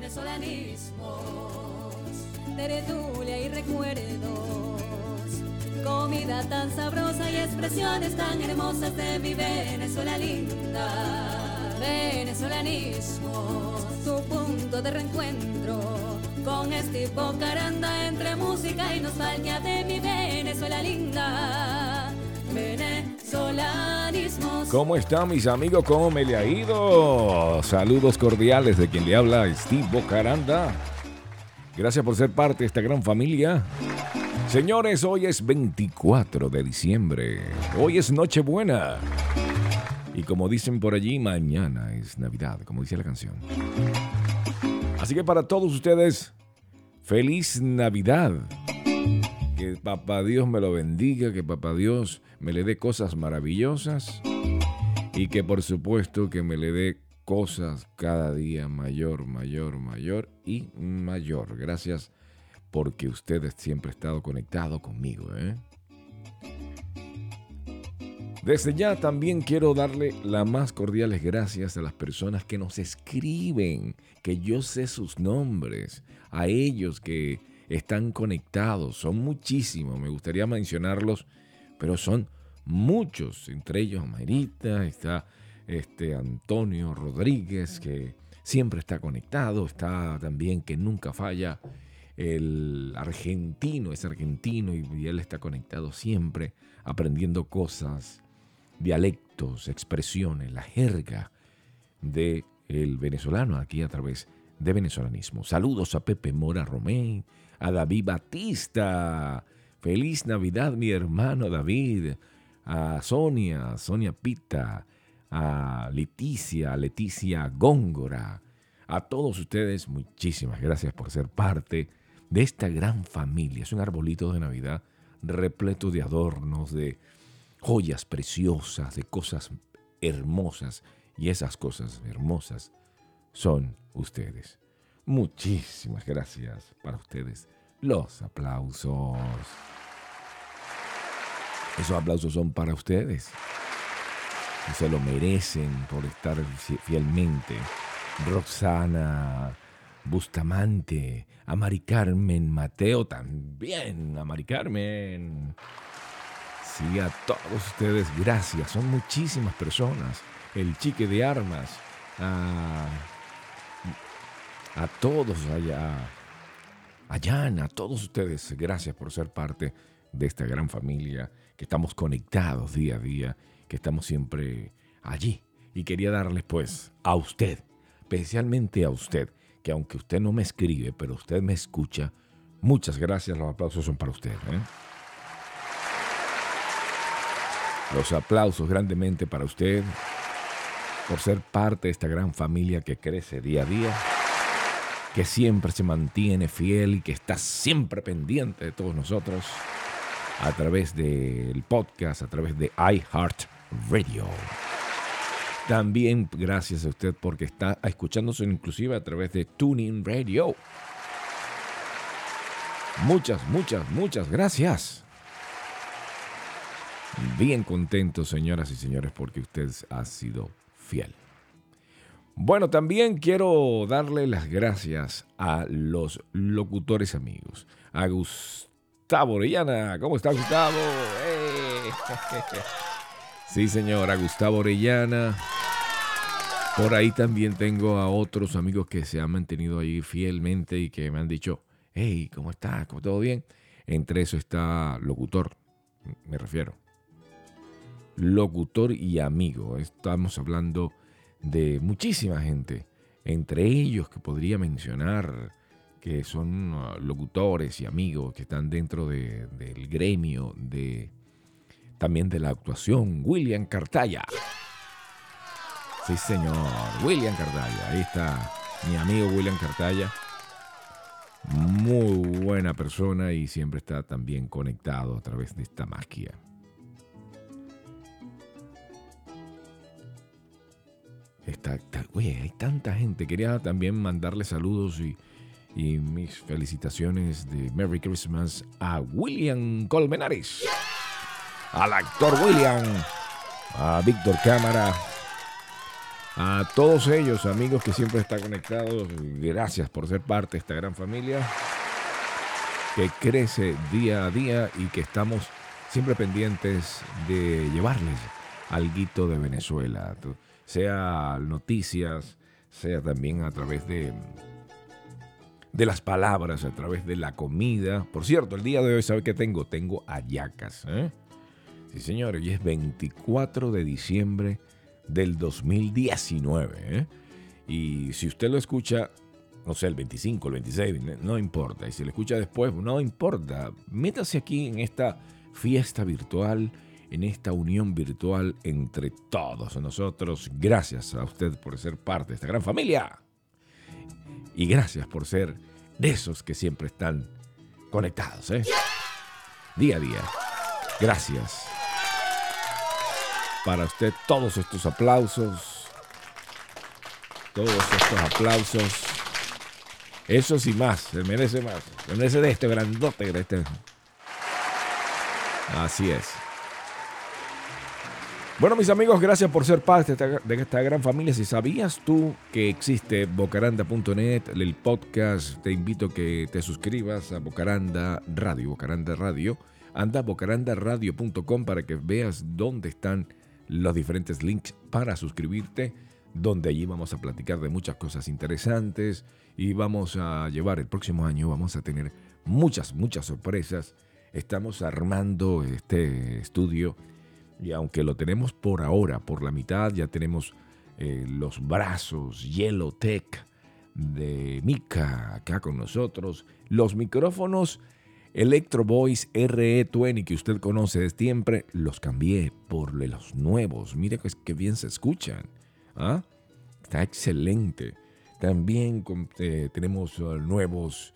venezolanismos, tertulia y recuerdos, comida tan sabrosa y expresiones tan hermosas de mi Venezuela linda. Venezolanismos, tu punto de reencuentro con Steve Bocaranda, entre música y nostalgia de mi Venezuela linda. Venezolanismos. ¿Cómo están mis amigos? ¿Cómo me le ha ido? Saludos cordiales de quien le habla, Steve Bocaranda. Gracias por ser parte de esta gran familia. Señores, hoy es 24 de diciembre. Hoy es Nochebuena. Y como dicen por allí, mañana es Navidad, como dice la canción. Así que para todos ustedes, feliz Navidad. Que Papá Dios me lo bendiga, que Papá Dios me le dé cosas maravillosas y que por supuesto que me le dé cosas cada día mayor y mayor. Gracias porque ustedes siempre han estado conectados conmigo, Desde ya también quiero darle las más cordiales gracias a las personas que nos escriben, que yo sé sus nombres, a ellos que están conectados, son muchísimos, me gustaría mencionarlos, pero son muchos, entre ellos Mayrita, está Antonio Rodríguez, que siempre está conectado, está también que nunca falla, el argentino, es argentino y él está conectado siempre, aprendiendo cosas, dialectos, expresiones, la jerga del venezolano aquí a través de Venezolanismo. Saludos a Pepe Mora Romén, a David Batista. Feliz Navidad, mi hermano David. A Sonia Pita. A Leticia Góngora. A todos ustedes, muchísimas gracias por ser parte de esta gran familia. Es un arbolito de Navidad repleto de adornos, de joyas preciosas, de cosas hermosas. Y esas cosas hermosas son ustedes. Muchísimas gracias para ustedes. Los aplausos. Esos aplausos son para ustedes. Y se lo merecen por estar fielmente. Roxana Bustamante, a Mari Carmen Mateo también, a Mari Carmen. Sí, a todos ustedes, gracias. Son muchísimas personas. El Chique de Armas, a todos allá, a Jan, a todos ustedes, gracias por ser parte de esta gran familia, que estamos conectados día a día, que estamos siempre allí. Y quería darles pues a usted, especialmente a usted, que aunque usted no me escribe, pero usted me escucha, muchas gracias, los aplausos son para usted, Los aplausos grandemente para usted, por ser parte de esta gran familia que crece día a día, que siempre se mantiene fiel y que está siempre pendiente de todos nosotros a través del podcast, a través de iHeartRadio. También gracias a usted porque está escuchándose inclusive a través de TuneIn Radio. Muchas gracias. Bien contento, señoras y señores, porque usted ha sido fiel. Bueno, también quiero darle las gracias a los locutores amigos. A Gustavo Orellana. ¿Cómo está, Gustavo? Sí, señor, a Gustavo Orellana. Por ahí también tengo a otros amigos que se han mantenido ahí fielmente y que me han dicho, hey, ¿cómo estás? ¿Cómo todo bien? Entre eso está locutor, me refiero. Locutor y amigo. Estamos hablando de muchísima gente, entre ellos que podría mencionar que son locutores y amigos que están dentro del gremio también de la actuación. William Cartaya. Sí, señor, William Cartaya. Ahí está mi amigo William Cartaya. Muy buena persona y siempre está también conectado a través de esta magia. Oye, hay tanta gente. Quería también mandarle saludos y mis felicitaciones de Merry Christmas a William Colmenares, al actor William, a Víctor Cámara, A todos ellos, amigos que siempre están conectados, gracias por ser parte de esta gran familia que crece día a día y que estamos siempre pendientes de llevarles alguito de Venezuela, sea noticias, sea también a través de las palabras, a través de la comida. Por cierto, el día de hoy, ¿sabe qué tengo? Tengo hallacas, ¿eh? Sí, señor, hoy es 24 de diciembre del 2019, ¿eh? Y si usted lo escucha, no sé, el 25, el 26, no importa. Y si lo escucha después, no importa. Métase aquí en esta fiesta virtual, en esta unión virtual entre todos nosotros. Gracias a usted por ser parte de esta gran familia. Y gracias por ser de esos que siempre están conectados, ¿eh? Día a día. Gracias. Para usted todos estos aplausos. Todos estos aplausos. Eso sí más. Se merece más. Se merece de este grandote. De este. Así es. Bueno, mis amigos, gracias por ser parte de esta gran familia. Si sabías tú que existe bocaranda.net, el podcast, te invito a que te suscribas a Bocaranda Radio. Anda a bocarandaradio.com para que veas dónde están los diferentes links para suscribirte, donde allí vamos a platicar de muchas cosas interesantes y vamos a llevar el próximo año, vamos a tener muchas sorpresas. Estamos armando este estudio y aunque lo tenemos por ahora, por la mitad, ya tenemos los brazos Yellow Tech de Mika acá con nosotros, los micrófonos Electro Voice RE20 que usted conoce de siempre, los cambié por los nuevos. Mire que bien se escuchan. ¿Ah? Está excelente. También tenemos nuevos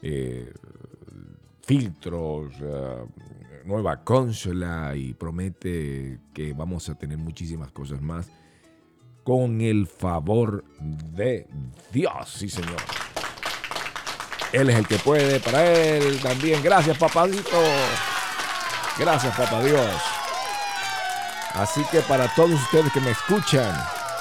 filtros, nueva consola y promete que vamos a tener muchísimas cosas más con el favor de Dios. Sí, señor. Él es el que puede, para él también. Gracias, papadito. Gracias, papá Dios. Así que para todos ustedes que me escuchan,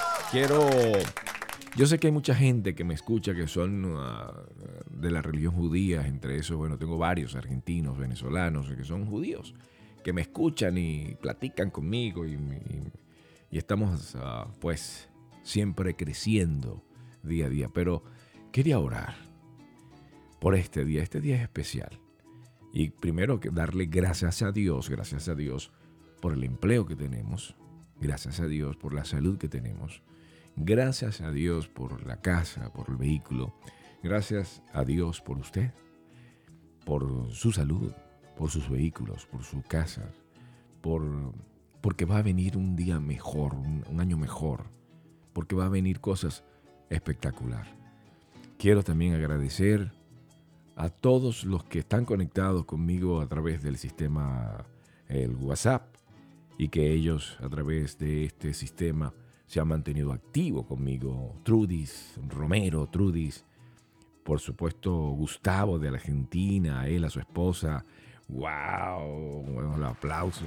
yo sé que hay mucha gente que me escucha que son de la religión judía. Entre esos, bueno, tengo varios argentinos, venezolanos que son judíos, que me escuchan y platican conmigo y estamos, pues, siempre creciendo día a día. Pero quería orar por este día. Este día es especial. Y primero que darle gracias a Dios por el empleo que tenemos. Gracias a Dios por la salud que tenemos. Gracias a Dios por la casa, por el vehículo. Gracias a Dios por usted, por su salud, por sus vehículos, por su casa, porque va a venir un día mejor, un año mejor, porque va a venir cosas espectacular. Quiero también agradecer a todos los que están conectados conmigo a través del sistema, el WhatsApp, y que ellos a través de este sistema se han mantenido activo conmigo. Trudis Romero, por supuesto Gustavo de Argentina, él, a su esposa. ¡Wow! Bueno, los aplausos.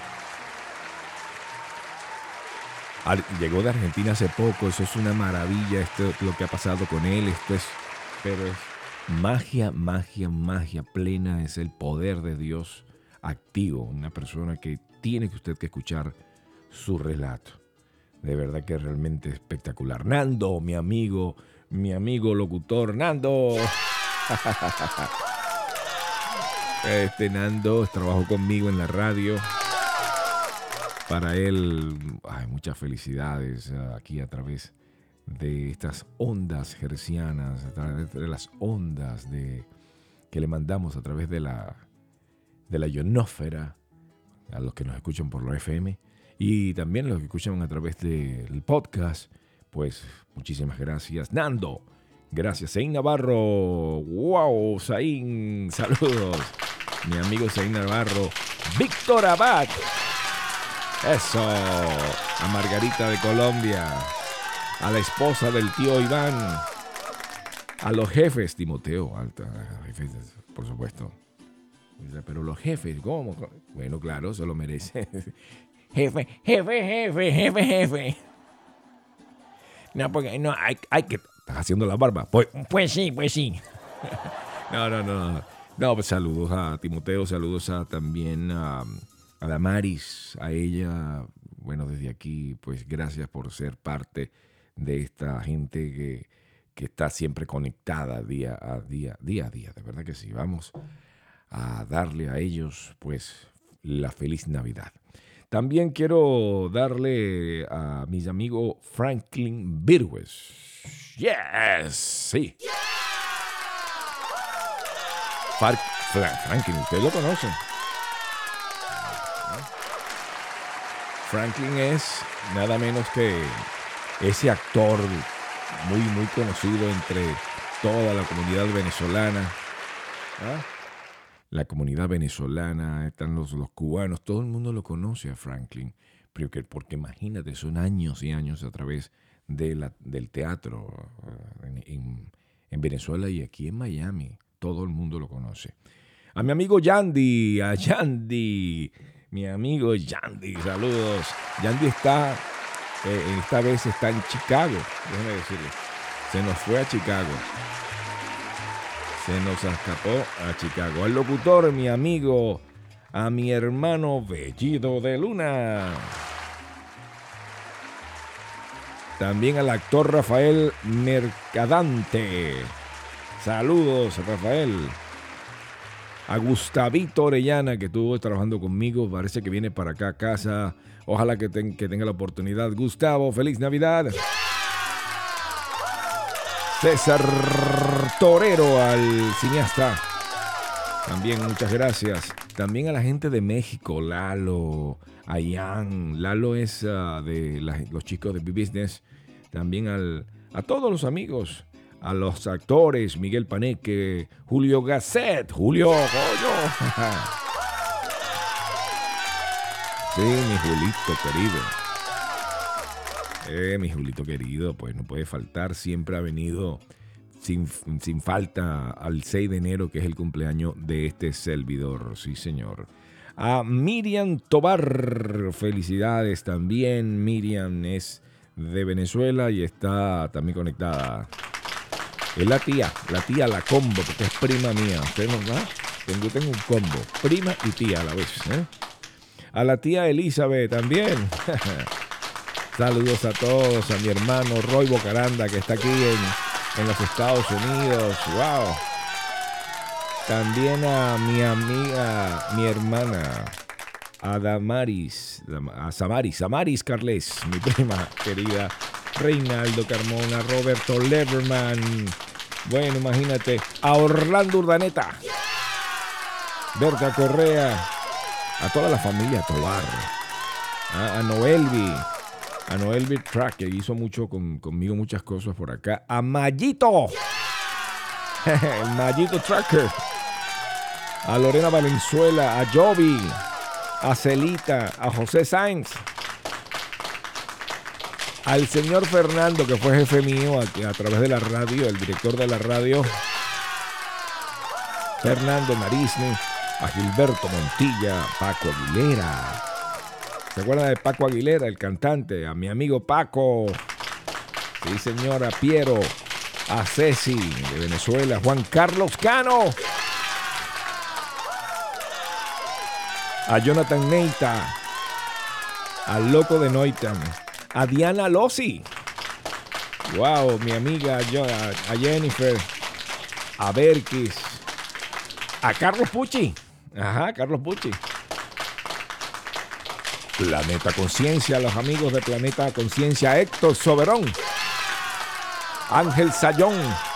Llegó de Argentina hace poco, eso es una maravilla, lo que ha pasado con él, pero es magia plena, es el poder de Dios activo, una persona que tiene que usted que escuchar su relato. De verdad que es realmente espectacular. Nando, mi amigo locutor, Nando. Nando trabajó conmigo en la radio. Para él, muchas felicidades aquí a través de estas ondas hercianas, a través de las ondas que le mandamos a través de la ionosfera, a los que nos escuchan por la FM y también los que escuchan a través del podcast. Pues muchísimas gracias, Nando. Gracias, Zain Navarro. ¡Wow! Zain, saludos. Mi amigo Zain Navarro. Víctor Abad. Eso. A Margarita de Colombia. A la esposa del tío Iván. A los jefes, Timoteo. Jefes, por supuesto. Pero los jefes, ¿cómo? Bueno, claro, se lo merece. Jefe. No, porque no, hay que... ¿Estás haciendo la barba? Pues sí, pues sí. No. No, pues saludos a Timoteo, saludos también a Damaris, a ella. Bueno, desde aquí, pues gracias por ser parte de esta gente que está siempre conectada día a día. De verdad que sí. Vamos a darle a ellos, pues, la feliz Navidad. También quiero darle a mis amigos Franklin Virgües. Yes, sí. Franklin, usted lo conoce. Franklin es nada menos que ese actor muy conocido entre toda la comunidad venezolana. ¿Ah? La comunidad venezolana, están los cubanos, todo el mundo lo conoce a Franklin, porque imagínate, son años y años a través del teatro en Venezuela y aquí en Miami. Todo el mundo lo conoce. A mi amigo Yandy, mi amigo Yandy, saludos. Yandy esta vez está en Chicago, déjame decirle. Se nos fue a Chicago. Se nos escapó a Chicago. Al locutor, mi amigo, a mi hermano Bellido de Luna. También al actor Rafael Mercadante. Saludos, Rafael. A Gustavito Orellana, que estuvo trabajando conmigo. Parece que viene para acá a casa. Ojalá que tenga la oportunidad. Gustavo, feliz Navidad. César Torero, al cineasta. También muchas gracias. También a la gente de México, Lalo, Ayan. Lalo es de los chicos de B-Business. También a todos los amigos. A los actores, Miguel Paneque, Julio Gasset. Julio, coño. Sí, mi Julito querido. Mi Julito querido, pues no puede faltar. Siempre ha venido sin falta al 6 de enero, que es el cumpleaños de este servidor. Sí, señor. A Miriam Tobar, felicidades también. Miriam es de Venezuela y está también conectada. Es la tía La Combo, porque es prima mía. Usted no va. Tengo un combo, prima y tía a la vez. A la tía Elizabeth también. Saludos a todos, a mi hermano Roy Bocaranda, que está aquí en los Estados Unidos. ¡Wow! También a mi amiga, mi hermana, a Damaris, a Samaris Carles, mi prima querida, Reinaldo Carmona, Roberto Leverman. Bueno, imagínate, a Orlando Urdaneta, Berta Correa, a toda la familia Tobar, a Noelvi Track, que hizo mucho conmigo, muchas cosas por acá. A Mayito, el Mayito Tracker. A Lorena Valenzuela, a Jovi, a Celita, a José Sainz. Al señor Fernando, que fue jefe mío a través de la radio, el director de la radio, Fernando Marisne. A Gilberto Montilla, Paco Aguilera. ¿Se acuerdan de Paco Aguilera, el cantante? A mi amigo Paco. Sí, señora, Piero. A Ceci, de Venezuela. Juan Carlos Cano. A Jonathan Neita. Al Loco de Noitan. A Diana Lossi. Wow, mi amiga a Jennifer. A Berkis. A Carlos Pucci. Ajá, Carlos Pucci. Planeta Conciencia, los amigos de Planeta Conciencia, Héctor Soberón, Ángel Sayón,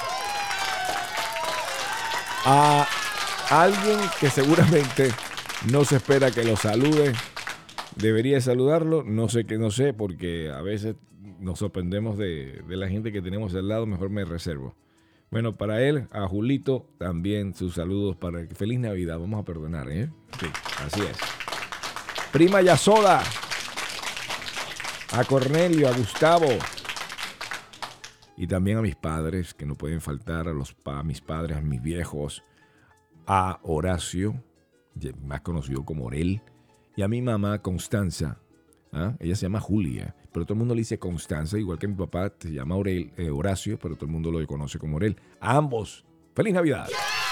a alguien que seguramente no se espera que lo salude, debería saludarlo, no sé, porque a veces nos sorprendemos de la gente que tenemos al lado, mejor me reservo. Bueno, para él, a Julito, también sus saludos para feliz Navidad. Vamos a perdonar, ¿eh? Sí, así es. Prima Yasoda. A Cornelio, a Gustavo. Y también a mis padres, que no pueden faltar, a mis padres, a mis viejos. A Horacio, más conocido como Orel. Y a mi mamá, Constanza. ¿Ah? Ella se llama Julia, pero todo el mundo le dice Constanza, igual que mi papá se llama Horacio, pero todo el mundo lo conoce como Orel. A ambos, ¡feliz Navidad!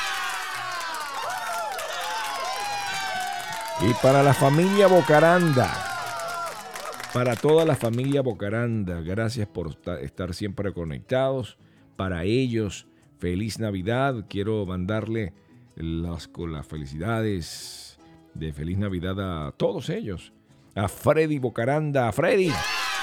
Y para la familia Bocaranda, para toda la familia Bocaranda, gracias por estar siempre conectados. Para ellos, feliz Navidad. Quiero mandarle las felicidades de feliz Navidad a todos ellos. A Freddy Bocaranda, a Freddy.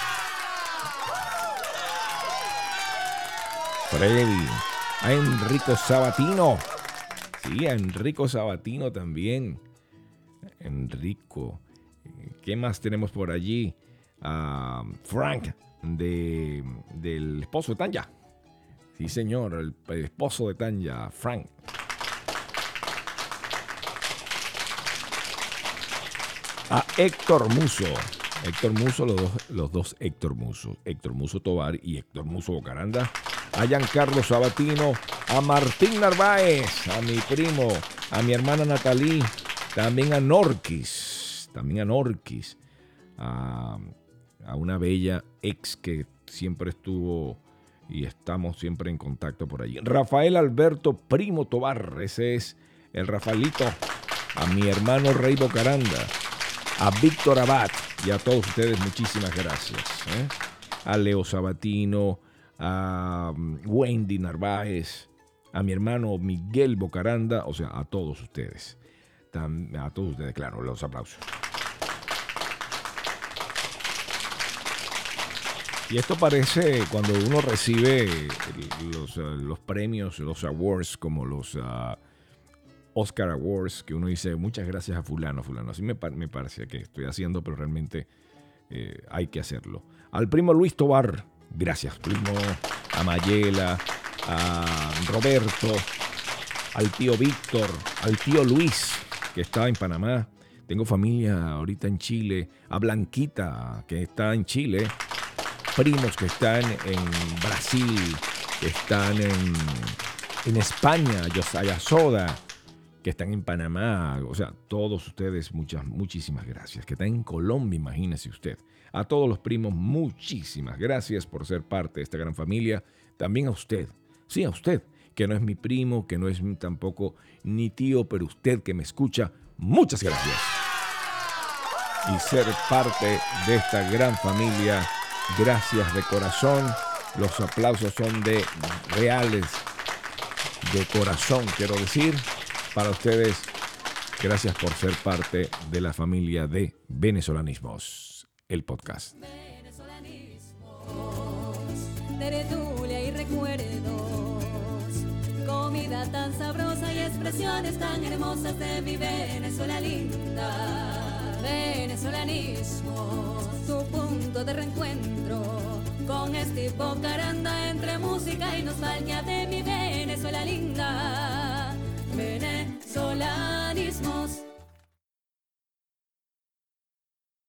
A Enrico Sabatino. Sí, a Enrico Sabatino también. Enrico. ¿Qué más tenemos por allí? A Frank, del esposo de Tanya. Sí, señor, el esposo de Tanya, Frank. A Héctor Muso. Héctor Muso, los dos Héctor Muso. Héctor Muso Tovar y Héctor Muso Bocaranda. A Giancarlo Sabatino. A Martín Narváez. A mi primo. A mi hermana Natalí. También a Norquis. A una bella ex que siempre estuvo y estamos siempre en contacto por allí. Rafael Alberto Primo Tovar. Ese es el Rafaelito. A mi hermano Rey Bocaranda. A Víctor Abad y a todos ustedes muchísimas gracias. A Leo Sabatino, a Wendy Narváez, a mi hermano Miguel Bocaranda, o sea, a todos ustedes. A todos ustedes, claro, los aplausos. Y esto parece cuando uno recibe los premios, los awards, como los Oscar Awards, que uno dice muchas gracias a fulano. Así me parece que estoy haciendo, pero realmente hay que hacerlo. Al primo Luis Tovar, gracias primo. A Mayela, a Roberto, al tío Víctor, al tío Luis, que está en Panamá. Tengo familia ahorita en Chile. A Blanquita, que está en Chile. Primos que están en Brasil, que están en España, Josiah Soda, que están en Panamá, o sea, todos ustedes, muchísimas gracias. Que están en Colombia, imagínese usted. A todos los primos, muchísimas gracias por ser parte de esta gran familia. También a usted, sí, a usted, que no es mi primo, que no es tampoco ni tío, pero usted que me escucha, muchas gracias. Y ser parte de esta gran familia, gracias de corazón. Los aplausos son reales, de corazón, quiero decir. Para ustedes, gracias por ser parte de la familia de Venezolanismos, el podcast. Venezolanismos, tertulia y recuerdos, comida tan sabrosa y expresiones tan hermosas de mi Venezuela linda. Venezolanismos, tu punto de reencuentro con Steve Bocaranda entre música y nostalgia de mi Venezuela linda.